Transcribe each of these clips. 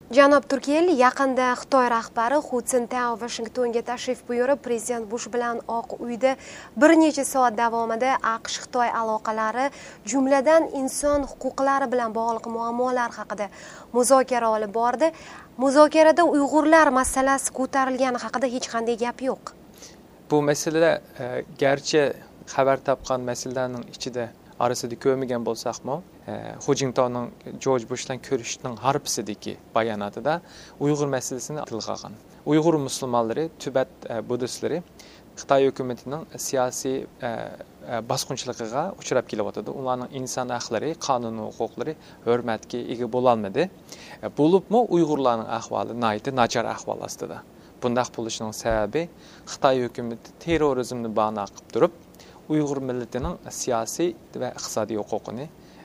Janob Turkel yaqinda Xitoy rahbari Hu Jintao Washingtonga tashrif buyurib, prezident Bush bilan Oq uyda bir necha soat davomida AQSh-Xitoy aloqalari, jumladan inson huquqlari bilan bog'liq muammolar haqida muzokara olib bordi. Muzokarada Uyg'urlar masalasi ko'tarilgani haqida hech qanday gap yo'q. Bu masala garchi xabar topgan masalalarning ichida arasida ko'rmagan bo'lsaqmi, Hu Jintaoning George Bush bilan ko'rishishning harbisidagi bayonotida Uyg'ur masalasini tilga olgan. Uyg'ur musulmonlari, Tibet buddistlari Xitoy hukumatining siyosiy bosqinchiligiga uchrab kelyotdi. Ularning inson haqlari, qonun huquqlari hurmatga ega bo'la olmadi. Bo'libmi Uyg'urlarning ahvoli nihoyatda nachar ahvol ostida. Bunday bo'lishining sababi Xitoy hukumati terrorizmni bahona qilib turib, Uyg'ur millatining siyosiy va iqtisodiy huquqini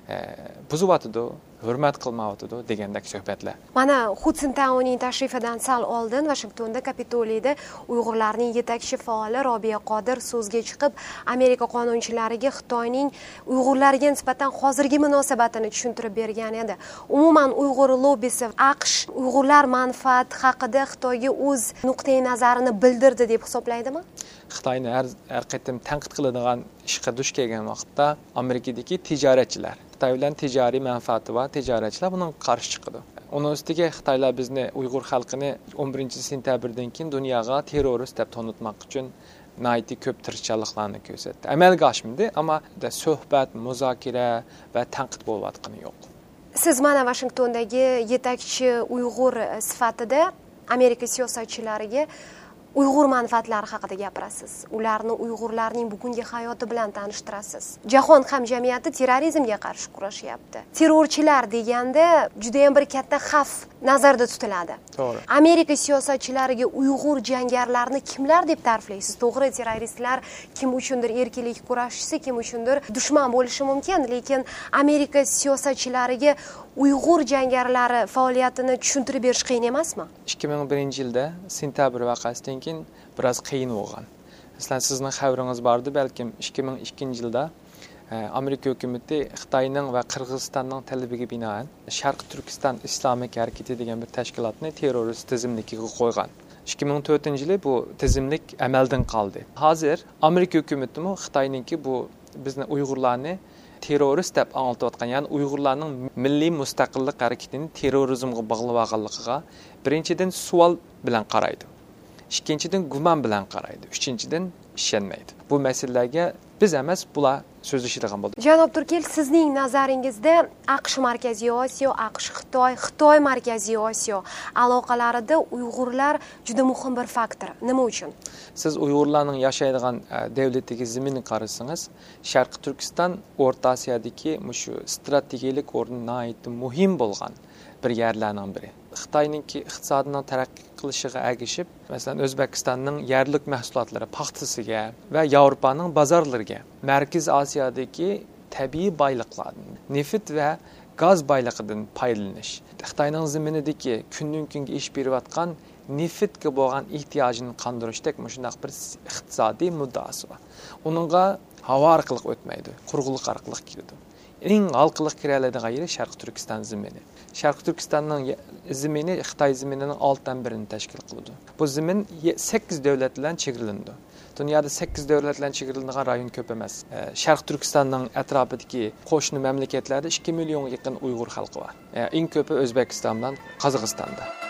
buzyapti, hurmat qilmayapti degandek suhbatlar. Mana Hu Jintaoning tashrifidan sal oldin Washingtonda Kapitoliyda Uyg'urlarning yetakchi faoli Robiya Qodir so'zga chiqib, Amerika qonunchilariga Xitoyning Uyg'urlarga nisbatan hozirgi munosabatini tushuntirib bergan edi. Umuman Uyg'ur lobbisi AQSh Uyg'urlar manfaati haqida Xitoyga o'z nuqtai nazarini bildirdi deb hisoblaydimi? Xitoyni har qatim tanqid qiladigan ishga duch kelgan vaqtda Amerikadagi tijoratchilar, Xitoy bilan tijoriy manfaati va tijoratchilar bundan qarshi chiqdi. Uning ustiga Xitoylar bizni Uyg'ur xalqini 11-sentabrdan keyin dunyoga terrorist deb tanitmoq uchun nihoyatda ko'p tirishchiliklarni ko'rsatdi. Amalga oshmadi, ammo suhbat, muzokara va tanqid bo'layotgani yo'q. Siz mana Washingtondagi yetakchi Uyg'ur sifatida Amerika siyosatchilariga Uyg'ur manfaatlari haqida gapirasiz. Ularni Uyg'urlarning bugungi hayoti bilan tanishtirasiz. Jahon hamjamiyati terrorizmga qarshi kurashyapti. Terrorchilar deganda juda ham bir katta xavf nazarda tutiladi. To'g'ri. Amerika siyosatchilariga Uyg'ur jangarilarni kimlar deb ta'riflaysiz? To'g'ri, terroristlar kim uchundir erkinlik kurashchisi, kim uchundir dushman bo'lishi mumkin, lekin Amerika siyosatchilariga Uyg'ur jangarilari faoliyatini tushuntirib berish qiyin emasmi? 2001-yilda sentabr voqeasidan keyin biroz qiyin bo'lgan. Masalan, sizning xabaringiz bordi, balkim 2002-yilda Amerika hukumati Xitoyning va Qirg'izistonning talabiga binoan Sharq Turkiston Islomiy harakati degan bir tashkilotni terrorist tizimligiga qo'ygan. 2004-yili bu tizimlik amaldan qoldi. Hozir Amerika hukumati Xitoyninki bu bizni Uyg'urlarni terrorist deb anlatayotgan, ya'ni Uyg'urlarning milliy mustaqillik harakatini terrorizmga bog'lab olganligiga birinchidan savol bilan qaraydi. Ikkinchidan gumon bilan qaraydi. Uchinchidan ishonmaydi. Bu masalalarga biz emas, bular so'zlashadigan bo'ldi. Janob Turkel, sizning nazaringizda AQSh Markaziy Osiyo, AQSh Xitoy, Xitoy Markaziy Osiyo aloqalarida Uyg'urlar juda muhim bir faktor. Nima uchun? Siz Uyg'urlarning yashaydigan davlatdagi zaminni qarasangiz, Sharq Turkiston O'rta Osiyodagi shu strategik o'rni nihoyatda muhim bo'lgan bir yerlarning biri. Xitoyninki iqtisodining taraqqiy qilishiga ergishib, masalan, O'zbekistonning yerlik mahsulotlari paxtasiga va Yevropaning bozorlariga, Markaziy Osiyodagi tabiiy boyliqlardan, neft va gaz boyligidan foydalanish, Xitoyning zaminidagi kundan-kunga ish berayotgan neftga bo'lgan ehtiyojini qondirishdek shunday bir iqtisodiy muddaosi bor. Uningga havo orqali o'tmaydi, qurg'uliq orqali keladi. Eng halqiliq kira oladigan yeri Sharq Turkiston zamini. Sharq Turkistonning zamini Xitoy zaminining 1/6 tashkil qiladi. Bu zamin 8 davlat bilan chegaralandi. Dunyoda 8 davlat bilan chegaralangan rayon ko'p emas. Sharq Turkistonning atrofidagi qo'shni mamlakatlarda 2 millionga yaqin Uyg'ur xalqi bor. Eng ko'pi O'zbekiston bilan Qozog'istonda.